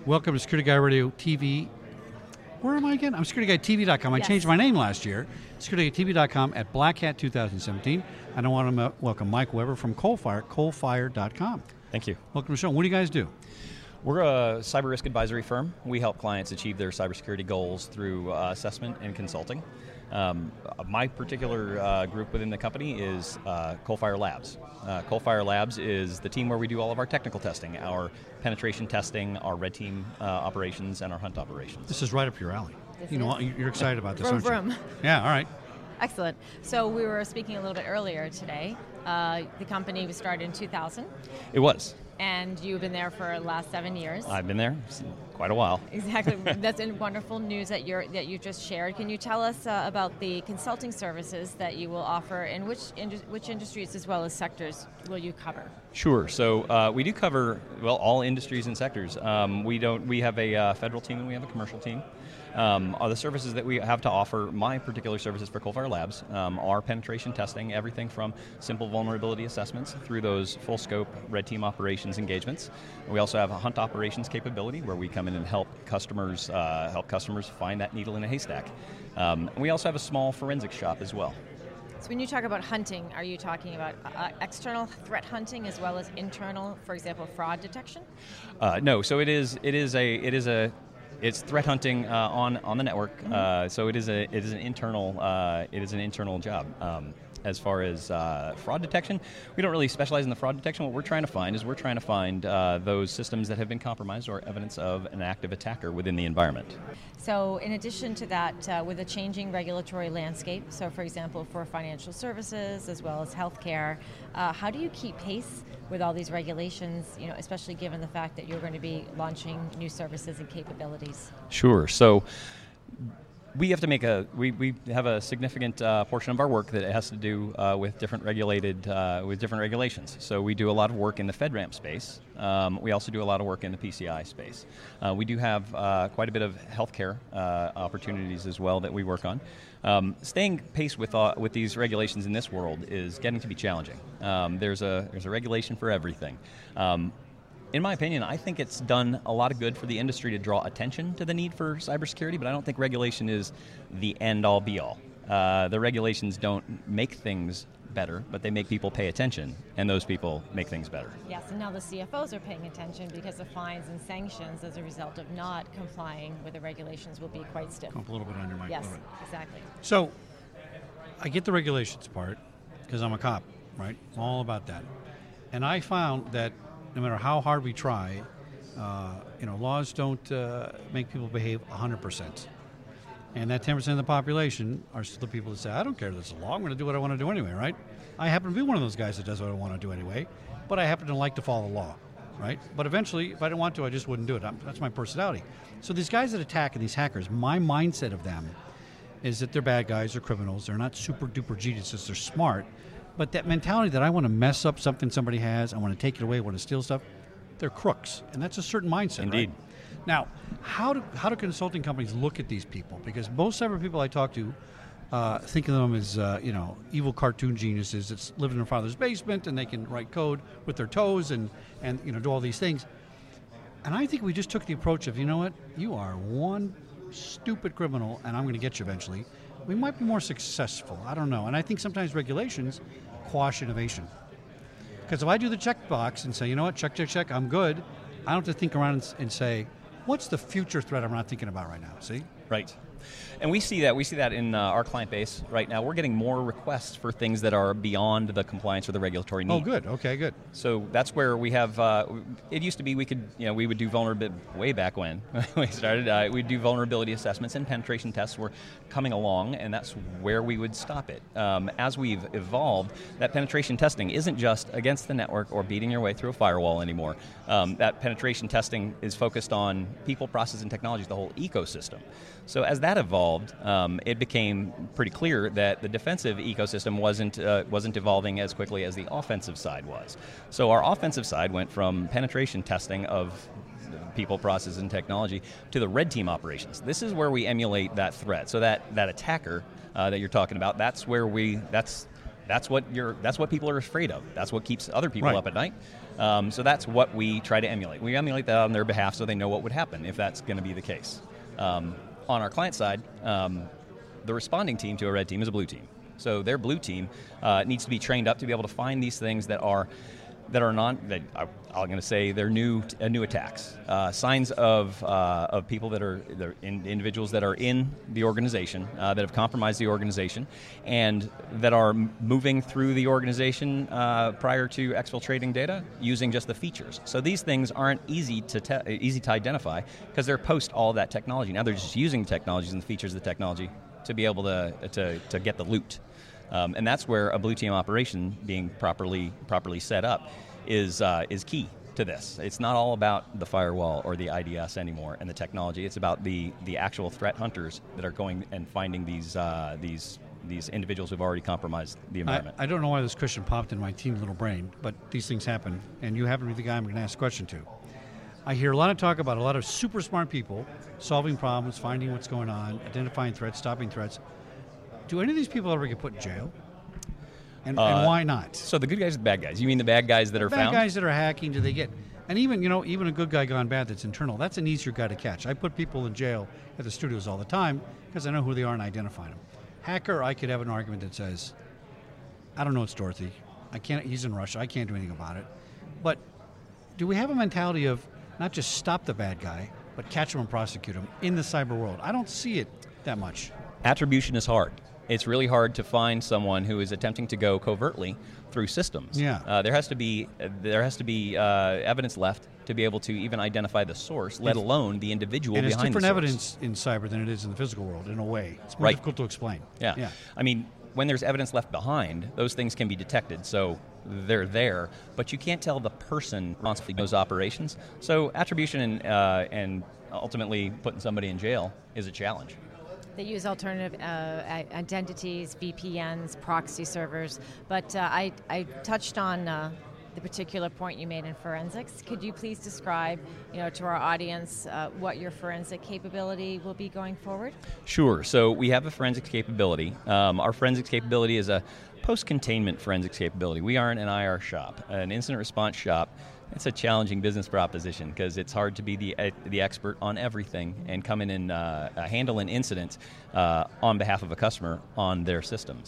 Welcome to Security Guy Radio TV. Where am I again? I'm SecurityGuideTV.com. I Yes. changed my name last year. SecurityGuideTV.com at Black Hat 2017. And I want to welcome Mike Weber from Coalfire, coalfire.com. Thank you. Welcome to the show. What do you guys do? We're a cyber risk advisory firm. We help clients achieve their cybersecurity goals through assessment and consulting. My particular group within the company is Coalfire Labs. Coalfire Labs is the team where we do all of our technical testing, our penetration testing, our red team operations, and our hunt operations. This is right up your alley. This You know, is. you're excited about this, Vroom, aren't you? vroom. Yeah, all right. Excellent. So we were speaking a little bit earlier today. The company was started in 2000, It was. and you've been there for the last 7 years. I've been there quite a while. Exactly. That's wonderful news that you just shared. Can you tell us about the consulting services that you will offer, and which industries as well as sectors will you cover? Sure. So we do cover all industries and sectors. We have a federal team and we have a commercial team. Are the services that we have to offer, my particular services for Coalfire Labs, are penetration testing, everything from simple vulnerability assessments through those full scope red team operations engagements. We also have a hunt operations capability where we come in and help customers find that needle in a haystack. And we also have a small forensics shop as well. So when you talk about hunting, are you talking about external threat hunting as well as internal, for example, fraud detection? No. So it's threat hunting on the network. So it is an internal job. As far as fraud detection, we don't really specialize in the fraud detection. What we're trying to find those systems that have been compromised or evidence of an active attacker within the environment. So in addition to that, with a changing regulatory landscape, so for example, for financial services as well as healthcare, how do you keep pace with all these regulations, especially given the fact that you're going to be launching new services and capabilities? Sure. So we have to we have a significant portion of our work that has to do with different regulations. So we do a lot of work in the FedRAMP space. We also do a lot of work in the PCI space. We do have quite a bit of healthcare opportunities as well that we work on. Staying pace with these regulations in this world is getting to be challenging. There's a regulation for everything. In my opinion, I think it's done a lot of good for the industry to draw attention to the need for cybersecurity, but I don't think regulation is the end-all, be-all. The regulations don't make things better, but they make people pay attention, and those people make things better. Yes, and now the CFOs are paying attention because the fines and sanctions as a result of not complying with the regulations will be quite stiff. Come up a little bit on your mic. Yes, a little bit. exactly. So, I get the regulations part because I'm a cop, right? I'm all about that. And I found that no matter how hard we try, laws don't make people behave 100%. And that 10% of the population are still the people that say, I don't care if it's a law, I'm going to do what I want to do anyway, right? I happen to be one of those guys that does what I want to do anyway, but I happen to like to follow the law, right? But eventually, if I didn't want to, I just wouldn't do it. That's my personality. So these guys that attack and these hackers, my mindset of them is that they're bad guys, they're criminals, they're not super duper geniuses, they're smart. But that mentality that I want to mess up something somebody has, I want to take it away, I want to steal stuff, they're crooks. And that's a certain mindset, Indeed. right? Now, how do consulting companies look at these people? Because most cyber people I talk to think of them as, evil cartoon geniuses that live in their father's basement and they can write code with their toes and do all these things. And I think we just took the approach of, you know what, you are one stupid criminal and I'm going to get you eventually. We might be more successful. I don't know. And I think sometimes regulations quash innovation. Because if I do the checkbox and say, you know what, check, I'm good, I don't have to think around and say, what's the future threat I'm not thinking about right now? See? Right. And we see that in our client base right now. We're getting more requests for things that are beyond the compliance or the regulatory need. Oh, good. Okay, good. So that's where we have. It used to be we would do vulnerability way back when we started. We'd do vulnerability assessments and penetration tests were coming along, and that's where we would stop it. As we've evolved, that penetration testing isn't just against the network or beating your way through a firewall anymore. That penetration testing is focused on people, process, and technologies, the whole ecosystem. So as that evolved, it became pretty clear that the defensive ecosystem wasn't evolving as quickly as the offensive side was. So our offensive side went from penetration testing of people, process, and technology to the red team operations. This is where we emulate that threat. So that attacker that you're talking about, that's what people are afraid of. That's what keeps other people right. up at night. So that's what we try to emulate. We emulate that on their behalf so they know what would happen if that's going to be the case. On our client side, the responding team to a red team is a blue team. So their blue team needs to be trained up to be able to find these things that are I'm going to say they're new attacks, signs of people that are individuals that are in the organization that have compromised the organization, and that are moving through the organization prior to exfiltrating data using just the features. So these things aren't easy to identify because they're post all that technology. Now they're just using the technologies and the features of the technology to be able to get the loot. And that's where a blue team operation being properly set up is key to this. It's not all about the firewall or the IDS anymore and the technology. It's about the actual threat hunters that are going and finding these individuals who've already compromised the environment. I don't know why this question popped in my teeny little brain, but these things happen, and you happen to be the guy I'm going to ask a question to. I hear a lot of talk about a lot of super smart people solving problems, finding what's going on, identifying threats, stopping threats. Do any of these people ever get put in jail? And why not? So the good guys or the bad guys? You mean the bad guys that are found? Bad guys that are hacking, do they get... And even a good guy gone bad that's internal, that's an easier guy to catch. I put people in jail at the studios all the time because I know who they are and identify them. Hacker, I could have an argument that says, I don't know, it's Dorothy. He's in Russia. I can't do anything about it. But do we have a mentality of not just stop the bad guy, but catch him and prosecute him in the cyber world? I don't see it that much. Attribution is hard. It's really hard to find someone who is attempting to go covertly through systems. Yeah. There has to be evidence left to be able to even identify the source, let alone the individual behind the source. And it's different evidence in cyber than it is in the physical world, in a way. It's more difficult to explain. Yeah. I mean, when there's evidence left behind, those things can be detected. So they're there, but you can't tell the person responsible for those operations. So attribution and ultimately putting somebody in jail is a challenge. They use alternative identities, VPNs, proxy servers, but I touched on the particular point you made in forensics. Could you please describe, to our audience what your forensic capability will be going forward? Sure. So we have a forensics capability. Our forensics capability is a post-containment forensics capability. We aren't an IR shop, an incident response shop. It's a challenging business proposition because it's hard to be the expert on everything and come in and handle an incident on behalf of a customer on their systems.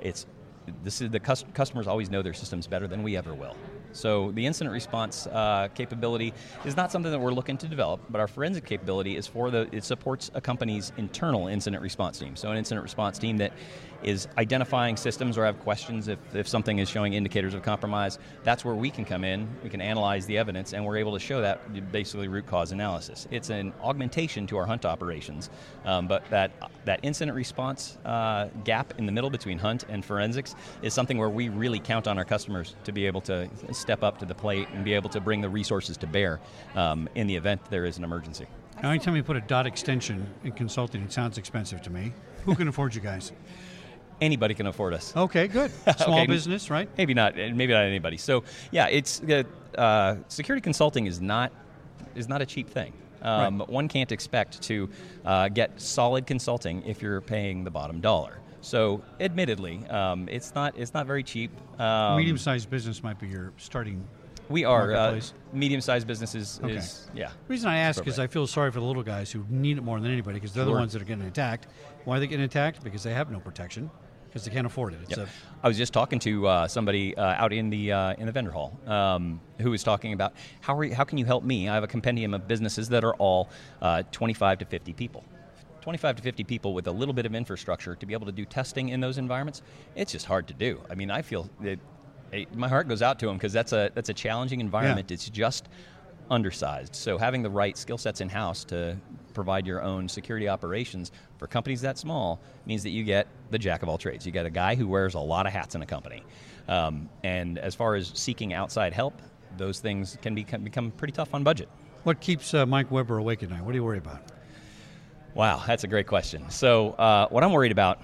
The customers always know their systems better than we ever will. So the incident response capability is not something that we're looking to develop, but our forensic capability is it supports a company's internal incident response team. So an incident response team that is identifying systems or have questions if something is showing indicators of compromise. That's where we can come in, we can analyze the evidence, and we're able to show that basically root cause analysis. It's an augmentation to our hunt operations, but that incident response gap in the middle between hunt and forensics is something where we really count on our customers to be able to step up to the plate and be able to bring the resources to bear in the event there is an emergency. Now, anytime you put a dot extension in consulting, it sounds expensive to me. Who can afford you guys? Anybody can afford us. Okay, good. Small business, right? Maybe not anybody. So yeah, it's security consulting is not a cheap thing. Right. One can't expect to get solid consulting if you're paying the bottom dollar. So admittedly, it's not very cheap. Medium-sized business might be your starting. We are medium-sized businesses. Okay. Yeah. The reason I ask is I feel sorry for the little guys who need it more than anybody because they're the ones that are getting attacked. Why are they getting attacked? Because they have no protection. Because they can't afford it. I was just talking to somebody out in the vendor hall who was talking about how can you help me? I have a compendium of businesses that are all 25 to 50 people. 25 to 50 people with a little bit of infrastructure to be able to do testing in those environments. It's just hard to do. I mean, I feel my heart goes out to them because that's a challenging environment. Yeah. It's just undersized. So having the right skill sets in-house to provide your own security operations for companies that small means that you get the jack of all trades. You get a guy who wears a lot of hats in a company. And as far as seeking outside help, those things can become pretty tough on budget. What keeps Mike Weber awake at night? What do you worry about? Wow, that's a great question. So what I'm worried about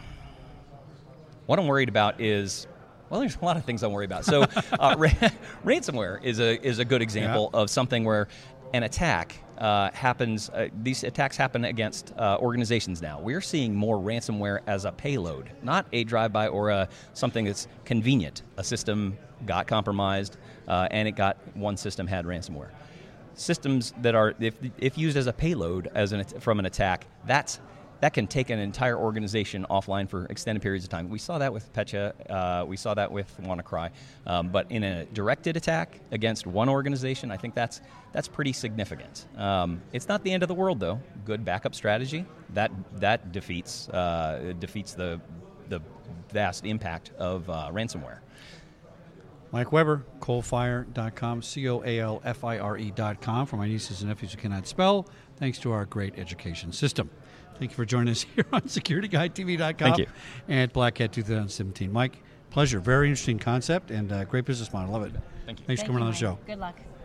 is, well, there's a lot of things I'm worried about. So ransomware is a good example of something where an attack these attacks happen against organizations now. We're seeing more ransomware as a payload, not a drive-by or something that's convenient. A system got compromised, and one system had ransomware. Systems that are, if used as a payload from an attack, that can take an entire organization offline for extended periods of time. We saw that with Petya. We saw that with WannaCry. But in a directed attack against one organization, I think that's pretty significant. It's not the end of the world, though. Good backup strategy that defeats the vast impact of ransomware. Mike Weber, coalfire.com, COALFIRE.com, for my nieces and nephews who cannot spell, thanks to our great education system. Thank you for joining us here on SecurityGuideTV.com. Thank you. And Black Hat 2017. Mike, pleasure. Very interesting concept and great business model. Love it. Thank you. Thanks for coming on the show. Good luck.